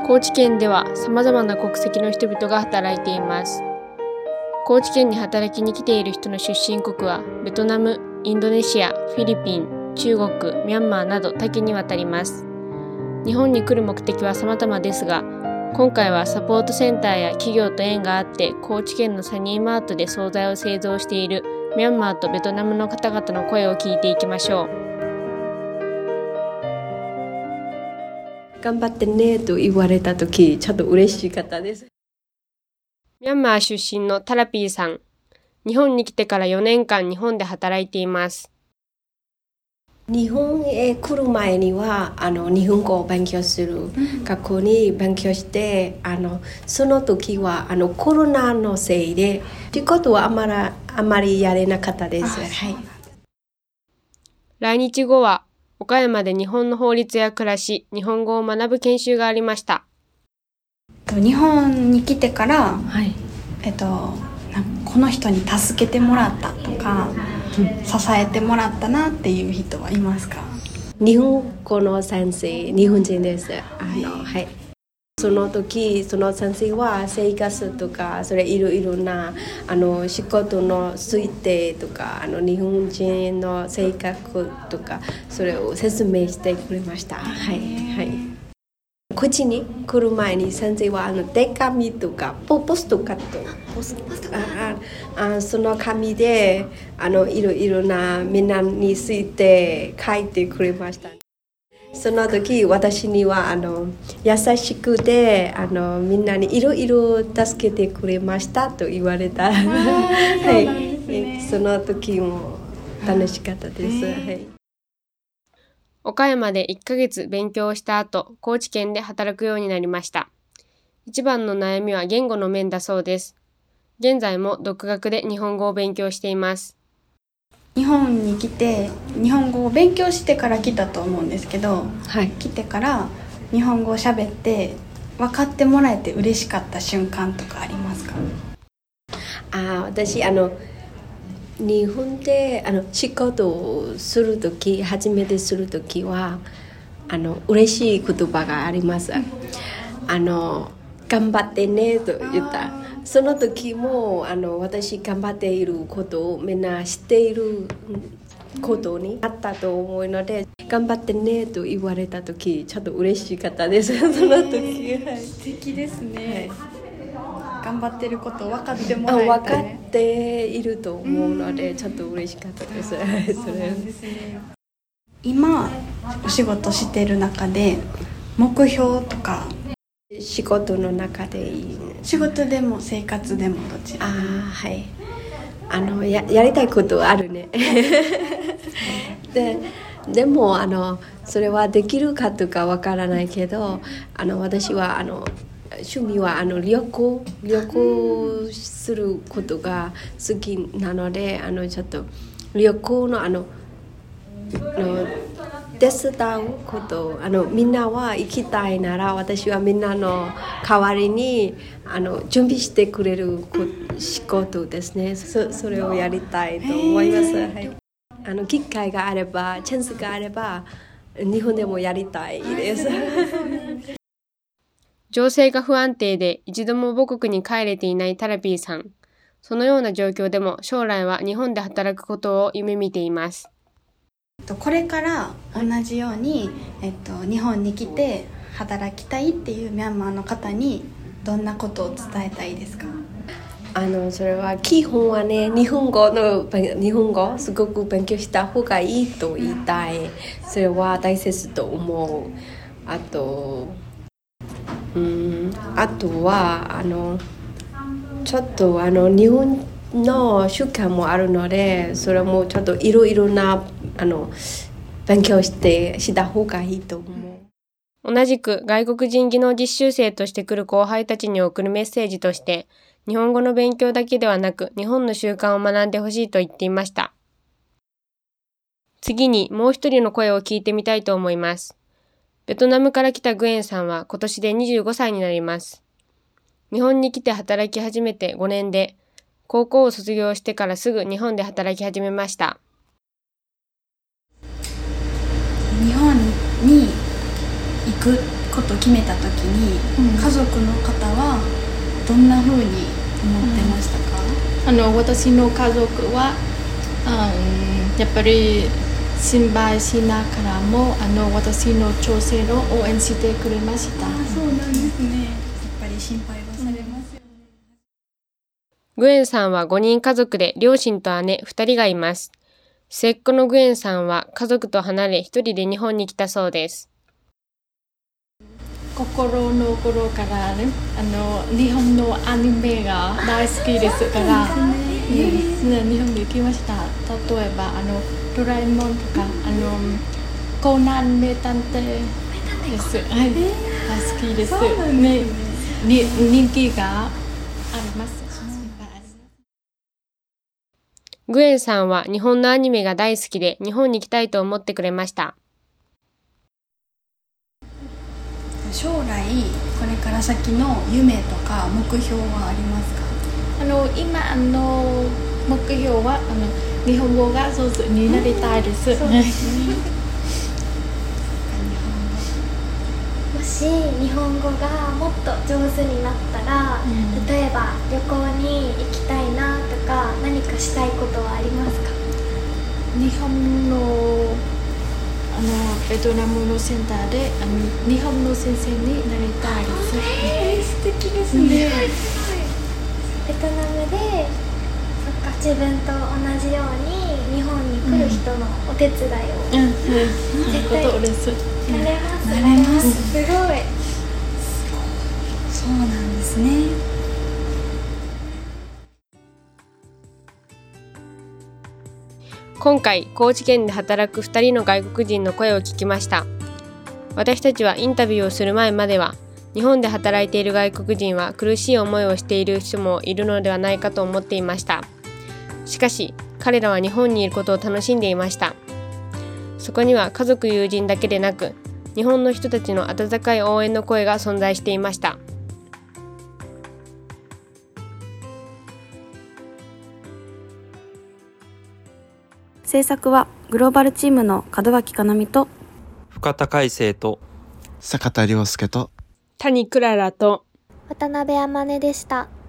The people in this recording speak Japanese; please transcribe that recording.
高知県では様々な国籍の人々が働いています。高知県に働きに来ている人の出身国はベトナム、インドネシア、フィリピン、中国、ミャンマーなど多岐にわたります。日本に来る目的は様々ですが、今回はサポートセンターや企業と縁があって高知県のサニーマートで惣菜を製造しているミャンマーとベトナムの方々の声を聞いていきましょう。 頑張ってねと言われたとき、ちょっと嬉しかったです。 ミャンマー出身のタラピーさん。日本に来てから4年間日本で働いています。 日本へ来る前には日本語を勉強する学校に勉強して、その時はコロナのせいで仕事はあまりやれなかったです。はい、 来日後は岡山で日本の法律や暮らし、日本語を学ぶ研修がありました。 日本に来てから、 はい、 この人に助けてもらったとか、支えてもらったなっていう人はいますか？ 日本語の先生、日本人です。はい、その時その先生は生活とかそれいろいろな仕事のついてとか日本人の性格とかそれを説明してくれました。はいはい。こっちに来る前に先生は手紙とかポストカットその紙でいろいろなみんなについて書いてくれました。その時私には優しくてみんなにいろいろ助けてくれましたと言われた。はい、その時も楽しかったです。はい。 岡山で1ヶ月勉強をした後、高知県で働くようになりました。一番の悩みは言語の面だそうです。現在も独学で日本語を勉強しています。 日本に来て日本語を勉強してから来たと思うんですけど、 はい、 来てから日本語を喋って分かってもらえて嬉しかった瞬間とかありますか？ 私日本で仕事をするとき、初めてするときは嬉しい言葉があります。頑張ってねと言った。その時も私頑張っていることをみんな知っていることにあったと思うので、頑張ってねと言われた時ちょっと嬉しかったです。その時、 素敵ですね。頑張ってること分かってもらえた、 分かっていると思うのでちょっと嬉しかったです。 そうなんですね。今お仕事してる中で目標とか仕事の中でいい、 仕事でも生活でもどちら？ はい、やりたいことあるね。でもそれはできるかとかわからないけど私は趣味は旅行することが好きなのでちょっと旅行の手伝うことみんなは行きたいなら私はみんなの代わりに準備してくれる仕事ですね。それをやりたいと思います。はい、機会があればチャンスがあれば日本でもやりたいです。 情勢が不安定で一度も母国に帰れていないタラピーさん。そのような状況でも将来は日本で働くことを夢見ています。 これから同じように、日本に来て働きたいっていうミャンマーの方にどんなことを伝えたいですか？ それは基本はね日本語すごく勉強した方がいいと言いたい。それは大切と思う。あとはちょっと日本の習慣もあるのでそれもちょっといろいろな勉強した方がいいと思う。 同じく外国人技能実習生として来る後輩たちに送るメッセージとして日本語の勉強だけではなく日本の習慣を学んでほしいと言っていました。次にもう一人の声を聞いてみたいと思います。ベトナムから来たグエンさんは今年で25歳になります。日本に来て働き始めて5年で高校を卒業してからすぐ日本で働き始めました。 日本に行くこことを決めた時に、家族の方はどんな風に思ってましたか？ 私の家族は、やっぱり心配しながらも私の挑戦を応援してくれました。 そうなんですね。やっぱり心配はされますよね。 グエンさんは5人家族で両親と姉2人がいます。末っ子のグエンさんは家族と離れ1人で日本に来たそうです。 心の頃からね、日本のアニメが大好きですから、日本に来ました。例えばドラえもんとかコナン名探偵です。はい、大好きです。ね、人気があります。 グエンさんは日本のアニメが大好きで日本に来たいと思ってくれました。 将来これから先の夢とか目標はありますか？ 今目標は日本語が上手になりたいです。 そうですね。 もし日本語がもっと上手になったら、例えば旅行に行きたいなとか何かしたいことはありますか？ 日本のベトナムのセンターで日本の先生になりたいです。 素敵ですね。 ベトナムで自分と同じように日本に来る人のお手伝いを絶対ことです。 なれます。 なれます。 すごい。 そうなんですね。 今回、高知県で働く2人の外国人の声を聞きました。私たちはインタビューをする前までは、日本で働いている外国人は苦しい思いをしている人もいるのではないかと思っていました。しかし、彼らは日本にいることを楽しんでいました。そこには家族友人だけでなく、日本の人たちの温かい応援の声が存在していました。 制作はグローバルチームの門脇かなみと深田海生と坂田亮介と谷クララと渡辺あまねでした。